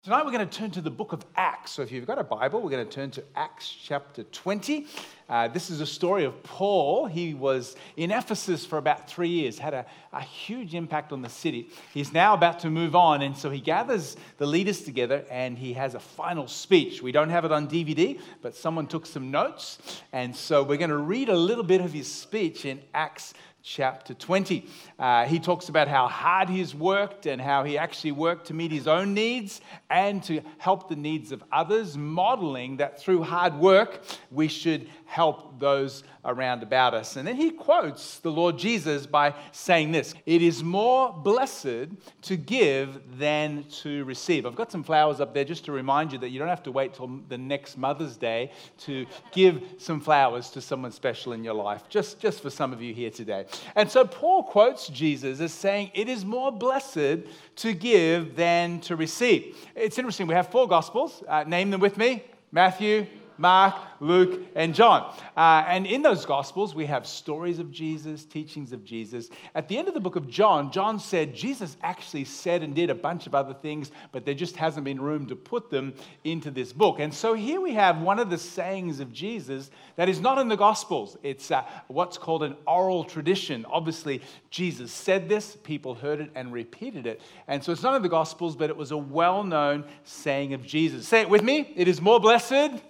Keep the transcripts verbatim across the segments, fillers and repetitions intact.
Tonight we're going to turn to the book of Acts. So if you've got a Bible, we're going to turn to Acts chapter twenty. Uh, this is a story of Paul. He was in Ephesus for about three years, had a, a huge impact on the city. He's now about to move on, and so he gathers the leaders together and he has a final speech. We don't have it on D V D, but someone took some notes, and so we're going to read a little bit of his speech in Acts chapter twenty. Uh, he talks about how hard he's worked and how he actually worked to meet his own needs and to help the needs of others, modeling that through hard work we should help those around about us. And then he quotes the Lord Jesus by saying this: "It is more blessed to give than to receive." I've got some flowers up there just to remind you that you don't have to wait till the next Mother's Day to give some flowers to someone special in your life, just, just for some of you here today. And so Paul quotes Jesus as saying, it is more blessed to give than to receive. It's interesting, we have four Gospels. Uh, name them with me: Matthew, Mark, Luke, and John. Uh, and in those Gospels, we have stories of Jesus, teachings of Jesus. At the end of the book of John, John said Jesus actually said and did a bunch of other things, but there just hasn't been room to put them into this book. And so here we have one of the sayings of Jesus that is not in the Gospels. It's uh, what's called an oral tradition. Obviously, Jesus said this, people heard it and repeated it. And so it's not in the Gospels, but it was a well-known saying of Jesus. Say it with me: it is more blessed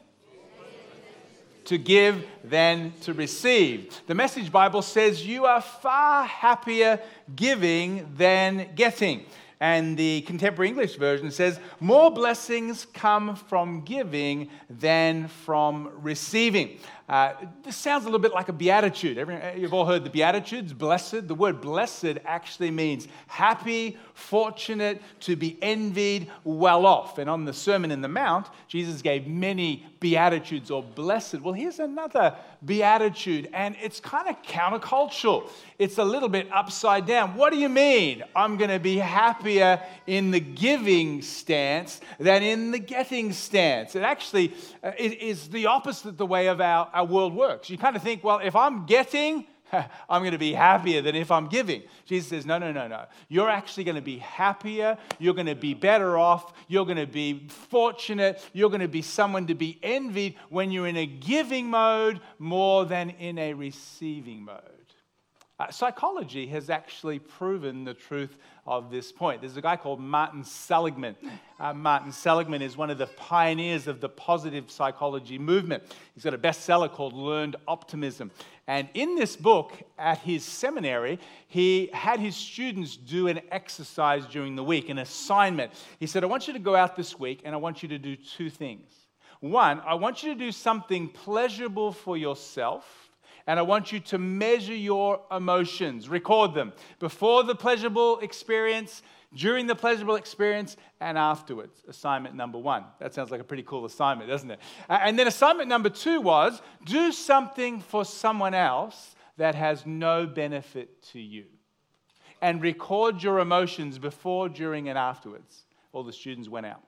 to give than to receive. The Message Bible says you are far happier giving than getting. And the Contemporary English Version says more blessings come from giving than from receiving. Uh, this sounds a little bit like a beatitude. Every, you've all heard the Beatitudes, blessed. The word blessed actually means happy, fortunate, to be envied, well off. And on the Sermon in the Mount, Jesus gave many beatitudes or blessed. Well, here's another beatitude, and it's kind of countercultural. It's a little bit upside down. What do you mean? I'm going to be happier in the giving stance than in the getting stance. It actually uh, is the opposite the way of our, our world works. You kind of think, well, if I'm getting, I'm going to be happier than if I'm giving. Jesus says, no, no, no, no. You're actually going to be happier. You're going to be better off. You're going to be fortunate. You're going to be someone to be envied when you're in a giving mode more than in a receiving mode. Uh, psychology has actually proven the truth of this point. There's a guy called Martin Seligman. Uh, Martin Seligman is one of the pioneers of the positive psychology movement. He's got a bestseller called Learned Optimism. And in this book, at his seminary, he had his students do an exercise during the week, an assignment. He said, I want you to go out this week and I want you to do two things. One, I want you to do something pleasurable for yourself. And I want you to measure your emotions, record them before the pleasurable experience, during the pleasurable experience, and afterwards. Assignment number one. That sounds like a pretty cool assignment, doesn't it? And then assignment number two was, do something for someone else that has no benefit to you. And record your emotions before, during, and afterwards. All the students went out.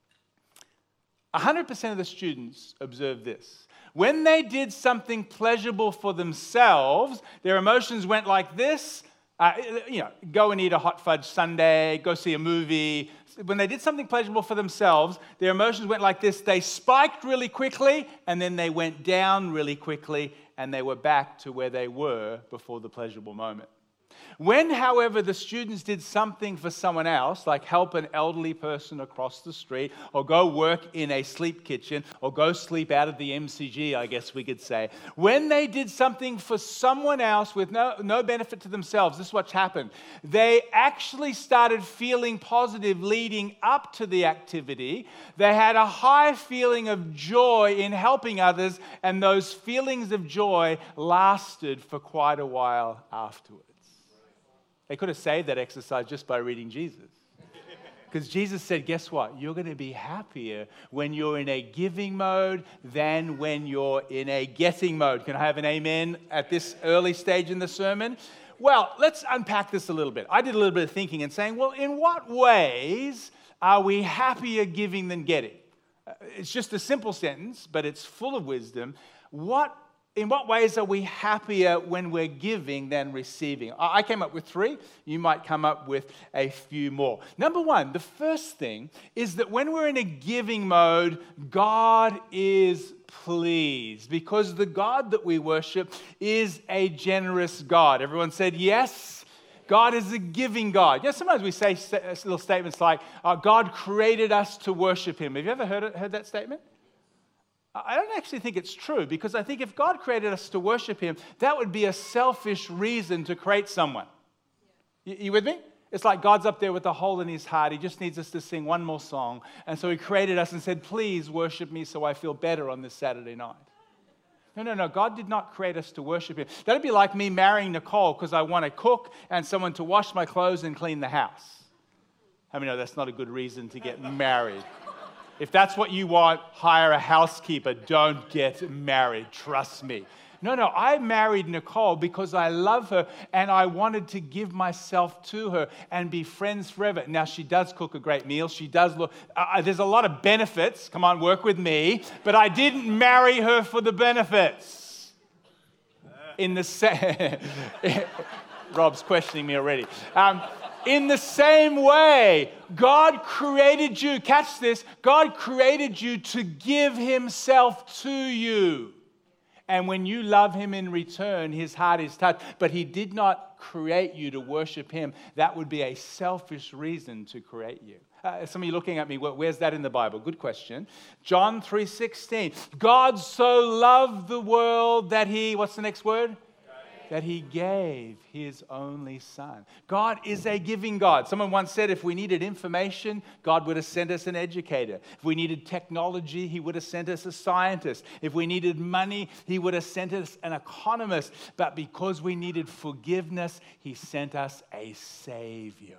one hundred percent of the students observed this. When they did something pleasurable for themselves, their emotions went like this. Uh, you know, go and eat a hot fudge sundae, go see a movie. When they did something pleasurable for themselves, their emotions went like this. They spiked really quickly, and then they went down really quickly, and they were back to where they were before the pleasurable moment. When, however, the students did something for someone else, like help an elderly person across the street, or go work in a sleep kitchen, or go sleep out of the M C G, I guess we could say. When they did something for someone else with no, no benefit to themselves, this is what happened. They actually started feeling positive leading up to the activity. They had a high feeling of joy in helping others, and those feelings of joy lasted for quite a while afterwards. They could have saved that exercise just by reading Jesus. Because Jesus said, guess what? You're going to be happier when you're in a giving mode than when you're in a getting mode. Can I have an amen at this early stage in the sermon? Well, let's unpack this a little bit. I did a little bit of thinking and saying, well, in what ways are we happier giving than getting? It's just a simple sentence, but it's full of wisdom. What in what ways are we happier when we're giving than receiving? I came up with three. You might come up with a few more. Number one, the first thing is that when we're in a giving mode, God is pleased because the God that we worship is a generous God. Everyone said yes? God is a giving God. You know, sometimes we say little statements like, uh, God created us to worship him. Have you ever heard, it, heard that statement? I don't actually think it's true, because I think if God created us to worship him, that would be a selfish reason to create someone. You, you with me? It's like God's up there with a hole in his heart. He just needs us to sing one more song. And so he created us and said, please worship me so I feel better on this Saturday night. No, no, no. God did not create us to worship him. That would be like me marrying Nicole because I want to cook and someone to wash my clothes and clean the house. How many know that's not a good reason to get married? If that's what you want, hire a housekeeper. Don't get married. Trust me. No, no, I married Nicole because I love her and I wanted to give myself to her and be friends forever. Now, she does cook a great meal. She does look, uh, there's a lot of benefits. Come on, work with me. But I didn't marry her for the benefits. In the same, Rob's questioning me already. Um, In the same way, God created you, catch this, God created you to give himself to you. And when you love him in return, his heart is touched. But he did not create you to worship him. That would be a selfish reason to create you. Uh, some of you looking at me, where's that in the Bible? Good question. John three sixteen. God so loved the world that he, what's the next word? That he gave his only son. God is a giving God. Someone once said if we needed information, God would have sent us an educator. If we needed technology, he would have sent us a scientist. If we needed money, he would have sent us an economist. But because we needed forgiveness, he sent us a Savior.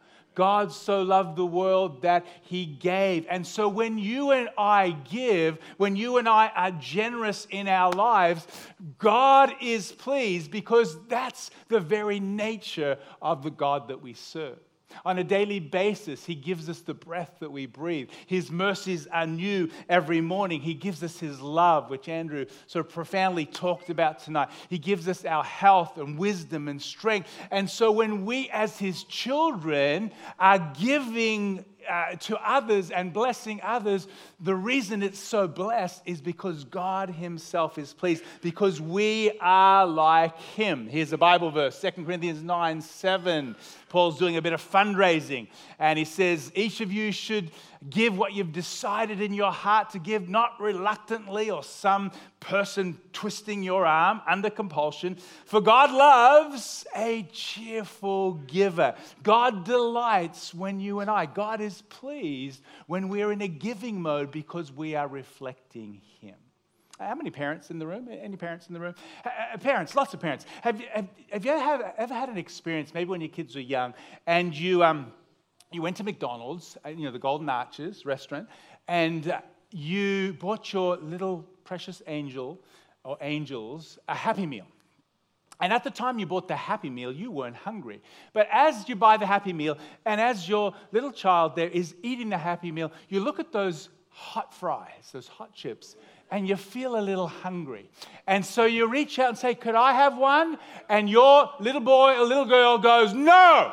God so loved the world that he gave. And so when you and I give, when you and I are generous in our lives, God is pleased because that's the very nature of the God that we serve. On a daily basis, he gives us the breath that we breathe. His mercies are new every morning. He gives us his love, which Andrew sort of profoundly talked about tonight. He gives us our health and wisdom and strength. And so when we as his children are giving Uh, to others and blessing others, the reason it's so blessed is because God himself is pleased, because we are like him. Here's a Bible verse, Second Corinthians nine seven. Paul's doing a bit of fundraising, and he says, each of you should give what you've decided in your heart to give, not reluctantly or some person twisting your arm under compulsion. For God loves a cheerful giver. God delights when you and I, God is pleased when we're in a giving mode because we are reflecting him. How many parents in the room? Any parents in the room? Uh, parents, lots of parents. Have you, have, have you ever, have, ever had an experience, maybe when your kids were young, and you um, you went to McDonald's, you know, the Golden Arches restaurant, and uh, you bought your little precious angel or angels a Happy Meal. And at the time you bought the Happy Meal, you weren't hungry. But as you buy the Happy Meal, and as your little child there is eating the Happy Meal, you look at those hot fries, those hot chips, and you feel a little hungry. And so you reach out and say, could I have one? And your little boy or little girl goes, no!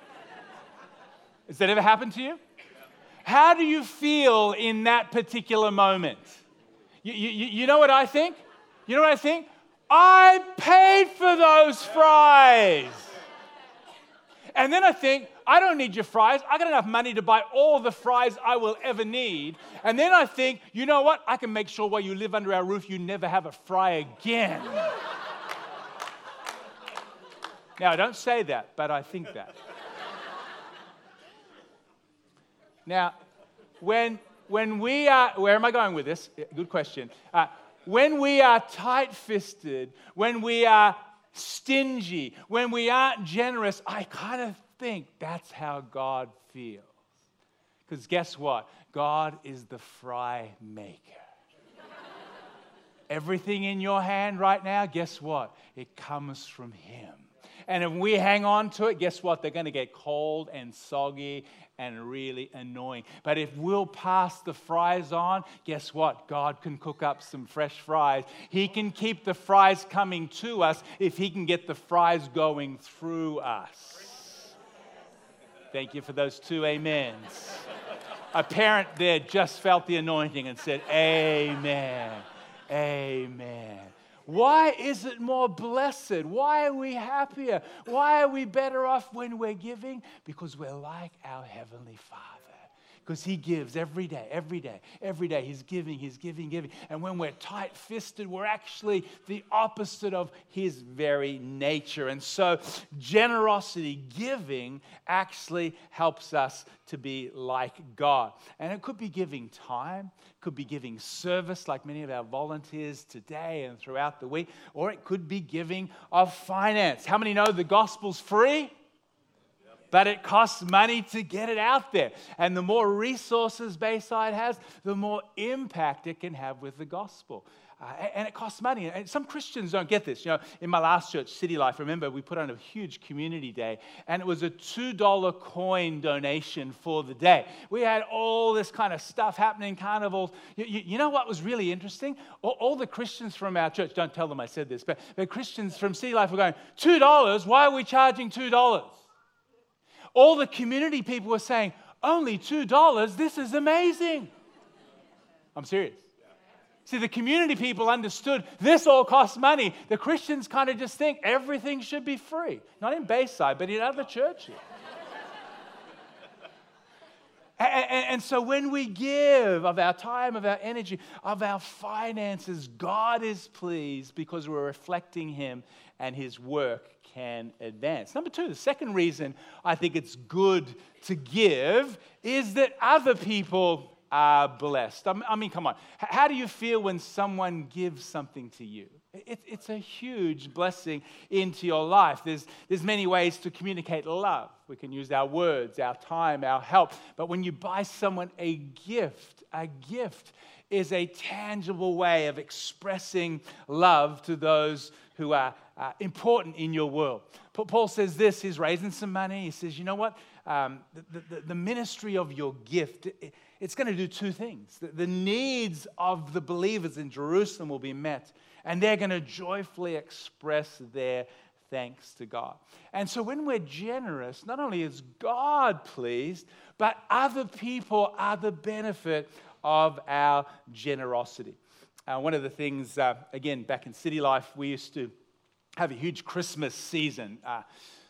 Has that ever happened to you? How do you feel in that particular moment? You, you, you know what I think? You know what I think? I paid for those fries. And then I think, I don't need your fries. I got enough money to buy all the fries I will ever need. And then I think, you know what? I can make sure while you live under our roof, you never have a fry again. Now, I don't say that, but I think that. Now, when, when we are, where am I going with this? Good question. Uh, when we are tight-fisted, when we are stingy, when we aren't generous, I kind of think that's how God feels. Because guess what? God is the fry maker. Everything in your hand right now, guess what? It comes from him. And if we hang on to it, guess what? They're going to get cold and soggy and really annoying. But if we'll pass the fries on, guess what? God can cook up some fresh fries. He can keep the fries coming to us if He can get the fries going through us. Thank you for those two amens. A parent there just felt the anointing and said, amen, amen. Why is it more blessed? Why are we happier? Why are we better off when we're giving? Because we're like our Heavenly Father. Because He gives every day, every day, every day. He's giving, He's giving, giving. And when we're tight-fisted, we're actually the opposite of His very nature. And so generosity, giving, actually helps us to be like God. And it could be giving time, could be giving service like many of our volunteers today and throughout the week, or it could be giving of finance. How many know the gospel's free? But it costs money to get it out there. And the more resources Bayside has, the more impact it can have with the gospel. Uh, and it costs money. And some Christians don't get this. You know, in my last church, City Life, remember, we put on a huge community day, and it was a two dollar coin donation for the day. We had all this kind of stuff happening, carnivals. You, you, you know what was really interesting? All, all the Christians from our church, don't tell them I said this, but the Christians from City Life were going, two dollars? Why are we charging two dollars? All the community people were saying, only two dollars? This is amazing. I'm serious. See, the community people understood this all costs money. The Christians kind of just think everything should be free. Not in Bayside, but in other churches. and, and, and so when we give of our time, of our energy, of our finances, God is pleased because we're reflecting Him and His work can advance. Number two, the second reason I think it's good to give is that other people are blessed. I mean, come on. How do you feel when someone gives something to you? It's a huge blessing into your life. There's, there's many ways to communicate love. We can use our words, our time, our help. But when you buy someone a gift, a gift is a tangible way of expressing love to those who are uh, important in your world. Paul says this, he's raising some money. He says, you know what? Um, the, the, the ministry of your gift, it, it's going to do two things. The, the needs of the believers in Jerusalem will be met, and they're going to joyfully express their thanks to God. And so when we're generous, not only is God pleased, but other people are the benefit of our generosity. Uh, one of the things, uh, again, back in City Life, we used to have a huge Christmas season. Uh,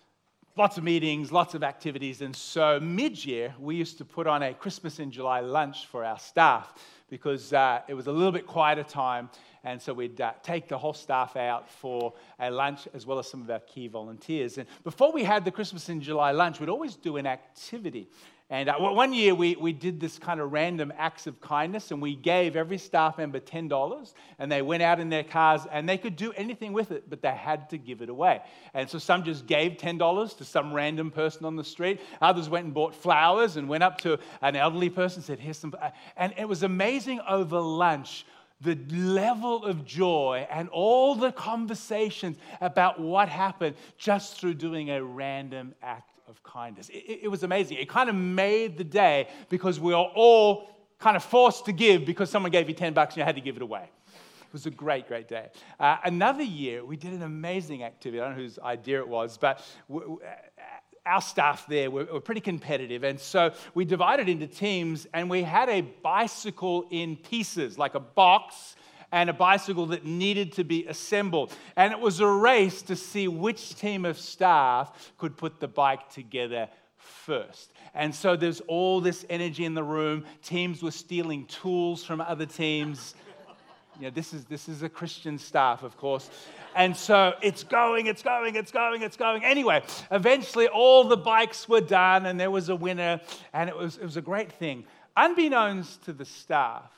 lots of meetings, lots of activities. And so mid-year, we used to put on a Christmas in July lunch for our staff because uh, it was a little bit quieter time. And so we'd uh, take the whole staff out for a lunch as well as some of our key volunteers. And before we had the Christmas in July lunch, we'd always do an activity. And uh, one year we, we did this kind of random acts of kindness, and we gave every staff member ten dollars, and they went out in their cars, and they could do anything with it, but they had to give it away. And so some just gave ten dollars to some random person on the street. Others went and bought flowers and went up to an elderly person and said, here's some. And it was amazing over lunch, the level of joy and all the conversations about what happened just through doing a random act of kindness. It, it was amazing. It kind of made the day because we were all kind of forced to give because someone gave you ten bucks and you had to give it away. It was a great, great day. Uh, another year, we did an amazing activity. I don't know whose idea it was, but we, we, our staff there were, were pretty competitive. And so we divided into teams, and we had a bicycle in pieces, like a box, and a bicycle that needed to be assembled. And it was a race to see which team of staff could put the bike together first. And so there's all this energy in the room. Teams were stealing tools from other teams. You know, this is this is a Christian staff, of course. And so it's going, it's going, it's going, it's going. Anyway, eventually all the bikes were done, and there was a winner, and it was it was a great thing. Unbeknownst to the staff,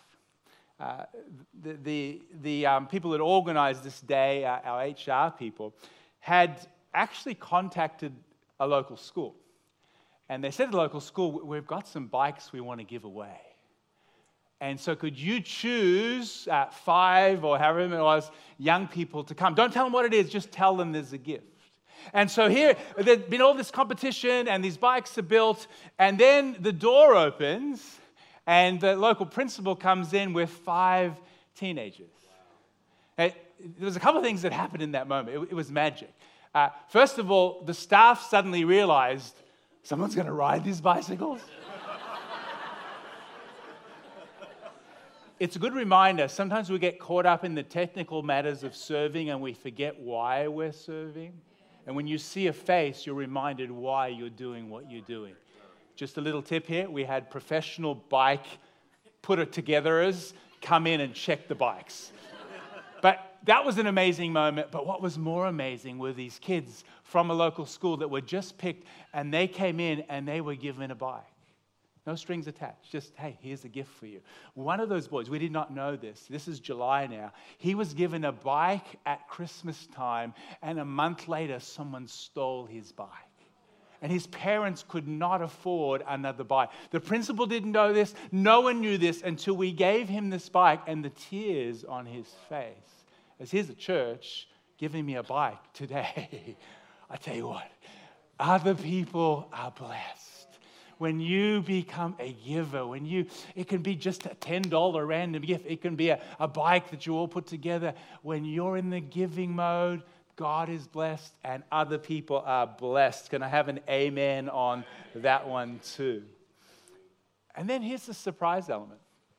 Uh, the the, the um, people that organized this day, uh, our H R people, had actually contacted a local school. And they said to the local school, we've got some bikes we want to give away. And so could you choose uh, five or however many it was, young people to come? Don't tell them what it is, just tell them there's a gift. And so here, there's been all this competition and these bikes are built, and then the door opens and the local principal comes in with five teenagers. And there was a couple of things that happened in that moment. It, it was magic. Uh, first of all, the staff suddenly realized, someone's going to ride these bicycles? It's a good reminder. Sometimes we get caught up in the technical matters of serving and we forget why we're serving. And when you see a face, you're reminded why you're doing what you're doing. Just a little tip here. We had professional bike put-it-togetherers come in and check the bikes. But that was an amazing moment. But what was more amazing were these kids from a local school that were just picked, and they came in and they were given a bike. No strings attached. Just, hey, here's a gift for you. One of those boys, we did not know this. This is July now. He was given a bike at Christmas time, and a month later, someone stole his bike. And his parents could not afford another bike. The principal didn't know this. No one knew this until we gave him this bike, and the tears on his face. As here's a church giving me a bike today. I tell you what, other people are blessed. When you become a giver, when you, it can be just a ten dollars random gift. It can be a, a bike that you all put together. When you're in the giving mode, God is blessed and other people are blessed. Can I have an amen on that one too? And then here's the surprise element.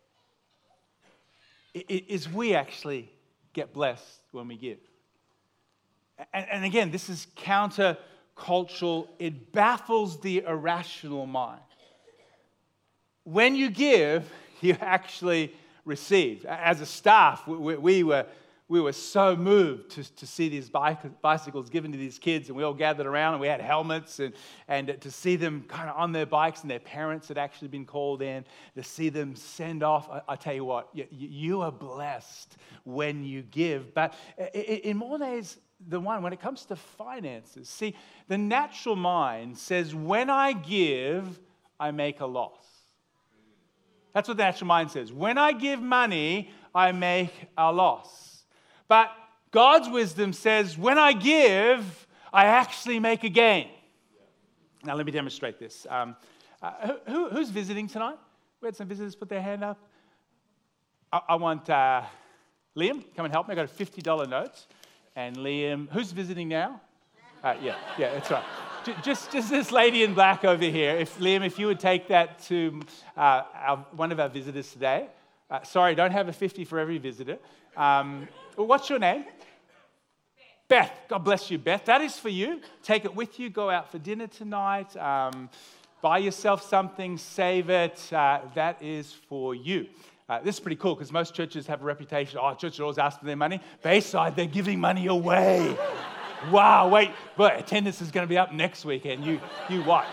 It, it, is we actually get blessed when we give. And, and again, this is counter-cultural. It baffles the irrational mind. When you give, you actually receive. As a staff, we, we were we were so moved to, to see these bike, bicycles given to these kids, and we all gathered around, and we had helmets, and, and to see them kind of on their bikes, and their parents had actually been called in, to see them send off. I, I tell you what, you, you are blessed when you give. But in more ways than one, when it comes to finances, see, the natural mind says, when I give, I make a loss. That's what the natural mind says. When I give money, I make a loss. But God's wisdom says, when I give, I actually make a gain. Now, let me demonstrate this. Um, uh, who, who's visiting tonight? We had some visitors put their hand up. I, I want uh, Liam, come and help me. I got a fifty dollars note. And Liam, who's visiting now? Uh, yeah, yeah, that's right. Just, just this lady in black over here. If Liam, if you would take that to uh, our, one of our visitors today. Uh, sorry, don't have a fifty for every visitor. Um, well, what's your name? Beth. Beth. God bless you, Beth. That is for you. Take it with you. Go out for dinner tonight. Um, buy yourself something. Save it. Uh, that is for you. Uh, this is pretty cool because most churches have a reputation. Oh, churches always ask for their money. Bayside, they're giving money away. Wow, wait. But attendance is going to be up next weekend. You, you watch.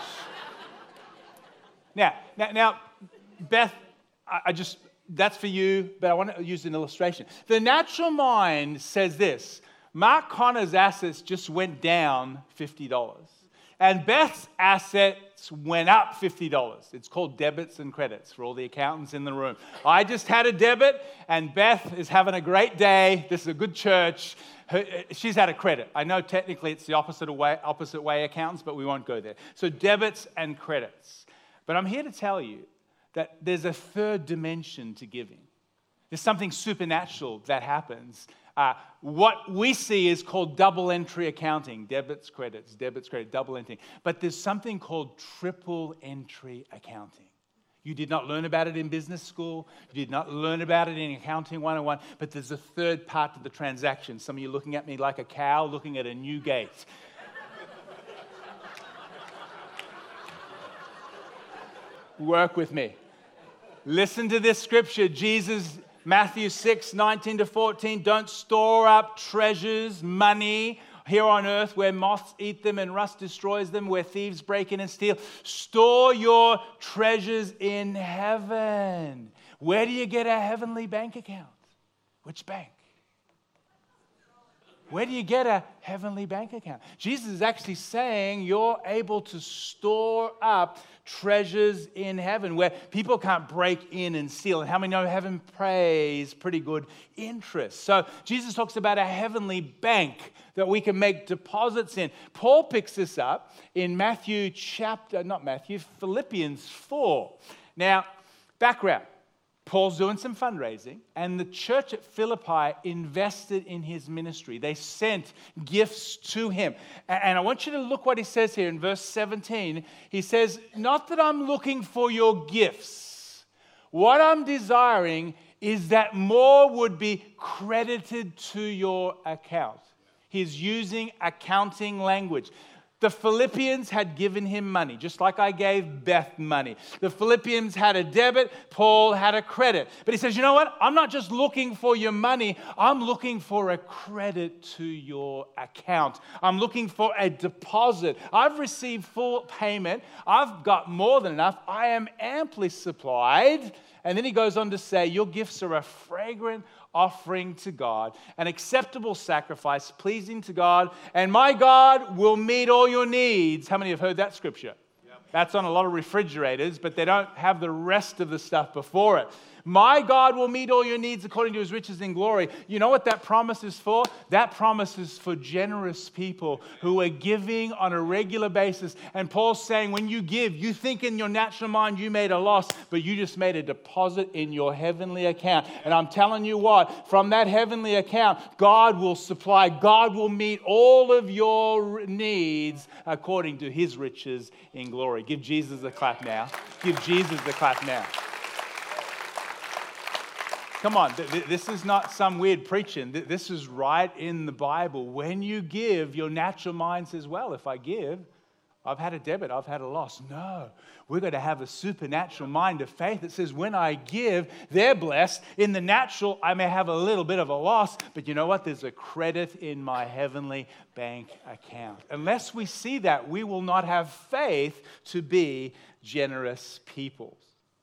Now, now, now Beth, I, I just... That's for you, but I want to use an illustration. The natural mind says this. Mark Connor's assets just went down fifty dollars. And Beth's assets went up fifty dollars. It's called debits and credits for all the accountants in the room. I just had a debit, and Beth is having a great day. This is a good church. Her, she's had a credit. I know technically it's the opposite way, opposite way accountants, but we won't go there. So debits and credits. But I'm here to tell you that there's a third dimension to giving. There's something supernatural that happens. Uh, what we see is called double entry accounting. Debits, credits, debits, credit, double entry. But there's something called triple entry accounting. You did not learn about it in business school. You did not learn about it in Accounting one oh one. But there's a third part to the transaction. Some of you looking at me like a cow looking at a new gate. Work with me. Listen to this scripture. Jesus, Matthew six, nineteen to fourteen. Don't store up treasures, money here on earth where moths eat them and rust destroys them, where thieves break in and steal. Store your treasures in heaven. Where do you get a heavenly bank account? Which bank? Where do you get a heavenly bank account? Jesus is actually saying you're able to store up treasures in heaven where people can't break in and steal. And how many know heaven pays pretty good interest? So Jesus talks about a heavenly bank that we can make deposits in. Paul picks this up in Matthew chapter, not Matthew, Philippians four. Now, background. Paul's doing some fundraising, and the church at Philippi invested in his ministry. They sent gifts to him. And I want you to look what he says here in verse seventeen. He says, not that I'm looking for your gifts. What I'm desiring is that more would be credited to your account. He's using accounting language. The Philippians had given him money, just like I gave Beth money. The Philippians had a debit, Paul had a credit. But he says, you know what? I'm not just looking for your money. I'm looking for a credit to your account. I'm looking for a deposit. I've received full payment. I've got more than enough. I am amply supplied. And then he goes on to say, your gifts are a fragrant offering to God, an acceptable sacrifice, pleasing to God, and my God will meet all your needs. How many have heard that scripture? Yep. That's on a lot of refrigerators, but they don't have the rest of the stuff before it. My God will meet all your needs according to his riches in glory. You know what that promise is for? That promise is for generous people who are giving on a regular basis. And Paul's saying when you give, you think in your natural mind you made a loss, but you just made a deposit in your heavenly account. And I'm telling you what, from that heavenly account, God will supply, God will meet all of your needs according to his riches in glory. Give Jesus a clap now. Give Jesus a clap now. Come on, this is not some weird preaching. This is right in the Bible. When you give, your natural mind says, well, if I give, I've had a debit, I've had a loss. No, we're going to have a supernatural mind of faith that says when I give, they're blessed. In the natural, I may have a little bit of a loss, but you know what? There's a credit in my heavenly bank account. Unless we see that, we will not have faith to be generous people.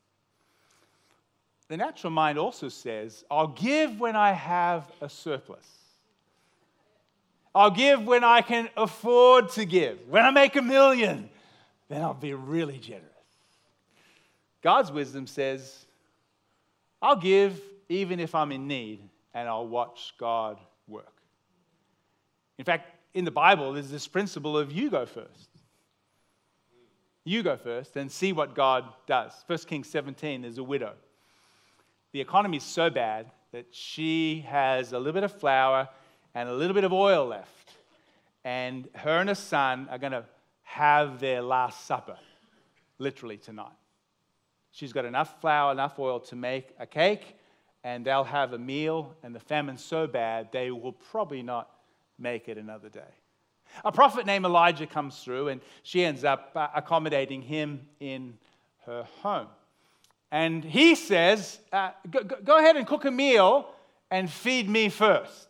The natural mind also says, I'll give when I have a surplus. I'll give when I can afford to give. When I make a million, then I'll be really generous. God's wisdom says, I'll give even if I'm in need, and I'll watch God work. In fact, in the Bible, there's this principle of you go first. You go first and see what God does. First Kings seventeen, there's a widow. The economy is so bad that she has a little bit of flour and a little bit of oil left. And her and her son are going to have their last supper, literally tonight. She's got enough flour, enough oil to make a cake, and they'll have a meal, and the famine's so bad, they will probably not make it another day. A prophet named Elijah comes through, and she ends up accommodating him in her home. And he says, uh, go, go ahead and cook a meal and feed me first.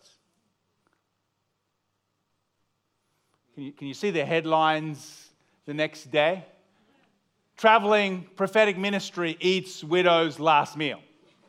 Can you, can you see the headlines the next day? Traveling prophetic ministry eats widow's last meal.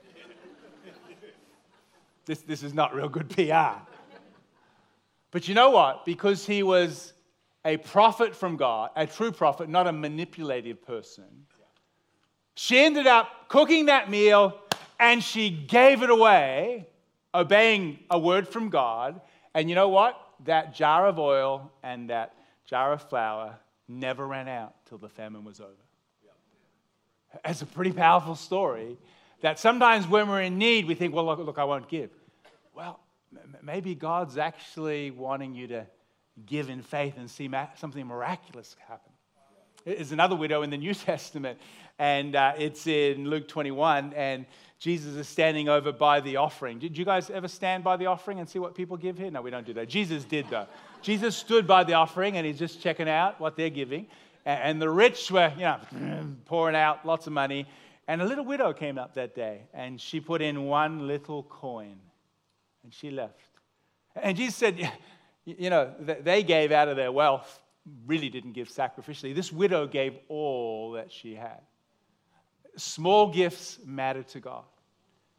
This, this is not real good P R. But you know what? Because he was a prophet from God, a true prophet, not a manipulative person, she ended up cooking that meal and she gave it away, obeying a word from God. And you know what? That jar of oil and that jar of flour never ran out till the famine was over. It's a pretty powerful story that sometimes when we're in need, we think, well, look, look I won't give. Well, m- maybe God's actually wanting you to give in faith and see ma- something miraculous happen. There's another widow in the New Testament, and uh, it's in Luke twenty-one, and Jesus is standing over by the offering. Did you guys ever stand by the offering and see what people give here? No, we don't do that. Jesus did, though. Jesus stood by the offering, and he's just checking out what they're giving. And the rich were, you know, pouring out lots of money. And a little widow came up that day, and she put in one little coin, and she left. And Jesus said, you know, they gave out of their wealth, really didn't give sacrificially. This widow gave all that she had. Small gifts matter to God.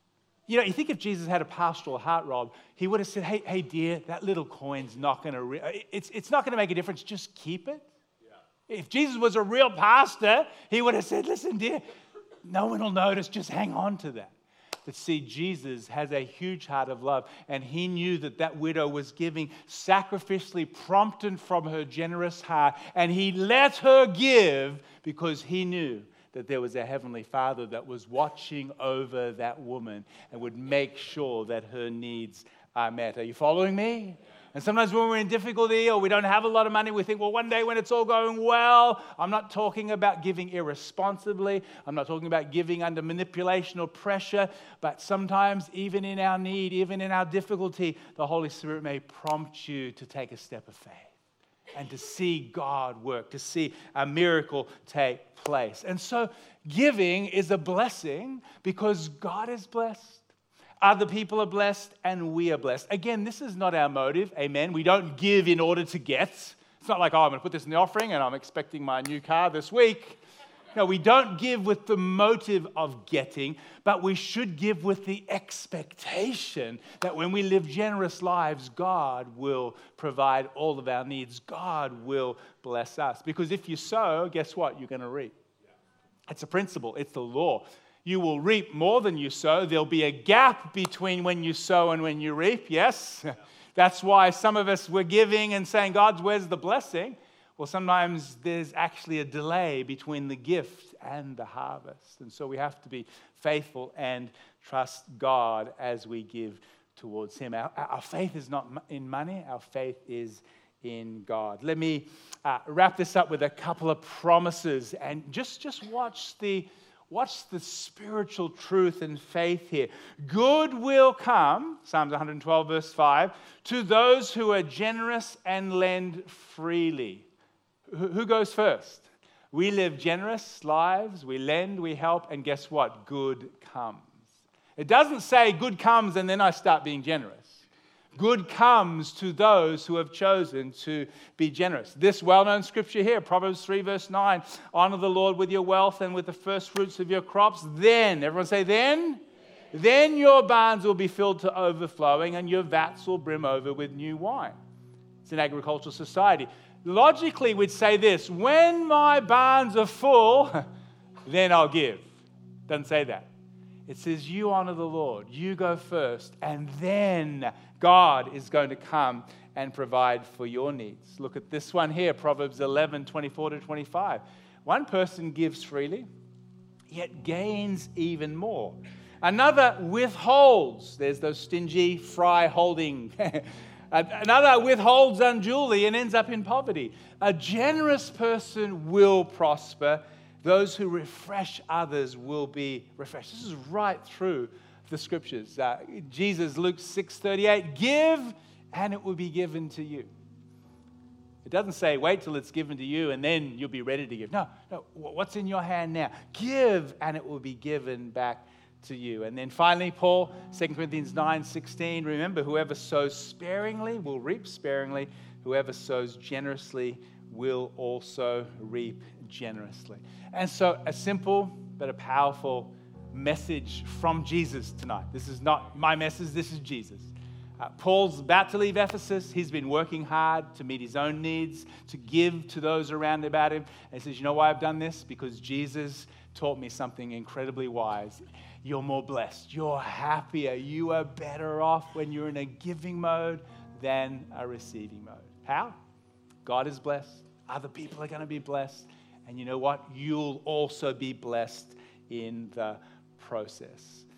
You know, you think if Jesus had a pastoral heart, Rob, he would have said, hey, hey, dear, that little coin's not going to, re- it's, it's not going to make a difference. Just keep it. Yeah. If Jesus was a real pastor, he would have said, listen, dear, no one will notice. Just hang on to that. But see, Jesus has a huge heart of love, and he knew that that widow was giving sacrificially, prompted from her generous heart, and he let her give because he knew that there was a heavenly Father that was watching over that woman and would make sure that her needs are met. Are you following me? And sometimes when we're in difficulty or we don't have a lot of money, we think, well, one day when it's all going well, I'm not talking about giving irresponsibly. I'm not talking about giving under manipulation or pressure. But sometimes, even in our need, even in our difficulty, the Holy Spirit may prompt you to take a step of faith and to see God work, to see a miracle take place. And so giving is a blessing because God is blessed. Other people are blessed, and we are blessed. Again, this is not our motive, amen? We don't give in order to get. It's not like, oh, I'm going to put this in the offering, and I'm expecting my new car this week. No, we don't give with the motive of getting, but we should give with the expectation that when we live generous lives, God will provide all of our needs. God will bless us. Because if you sow, guess what? You're going to reap. It's a principle. It's the law. You will reap more than you sow. There'll be a gap between when you sow and when you reap, yes? That's why some of us were giving and saying, God, where's the blessing? Well, sometimes there's actually a delay between the gift and the harvest. And so we have to be faithful and trust God as we give towards Him. Our, our faith is not in money. Our faith is in God. Let me uh, wrap this up with a couple of promises and just, just watch the Watch the spiritual truth and faith here. Good will come, Psalms one twelve, verse five, to those who are generous and lend freely. Who goes first? We live generous lives, we lend, we help, and guess what? Good comes. It doesn't say good comes and then I start being generous. Good comes to those who have chosen to be generous. This well-known scripture here, Proverbs three, verse nine, honor the Lord with your wealth and with the first fruits of your crops. Then, everyone say then? Then, then your barns will be filled to overflowing and your vats will brim over with new wine. It's an agricultural society. Logically, we'd say this, when my barns are full, then I'll give. Doesn't say that. It says you honor the Lord, you go first, and then God is going to come and provide for your needs. Look at this one here, Proverbs eleven, twenty-four to twenty-five. One person gives freely, yet gains even more. Another withholds. There's those stingy fry holding. Another withholds unduly and ends up in poverty. A generous person will prosper. Those who refresh others will be refreshed. This is right through the scriptures. Uh, Jesus, Luke six thirty-eight, give and it will be given to you. It doesn't say wait till it's given to you and then you'll be ready to give. No, no. What's in your hand now? Give and it will be given back to you. And then finally, Paul, Second Corinthians nine sixteen, remember, whoever sows sparingly will reap sparingly. Whoever sows generously will also reap generously. And so a simple but a powerful message from Jesus tonight. This is not my message, this is Jesus. Uh, Paul's about to leave Ephesus. He's been working hard to meet his own needs, to give to those around about him. And he says, you know why I've done this? Because Jesus taught me something incredibly wise. You're more blessed. You're happier. You are better off when you're in a giving mode than a receiving mode. How? God is blessed. Other people are going to be blessed. And you know what? You'll also be blessed in the process.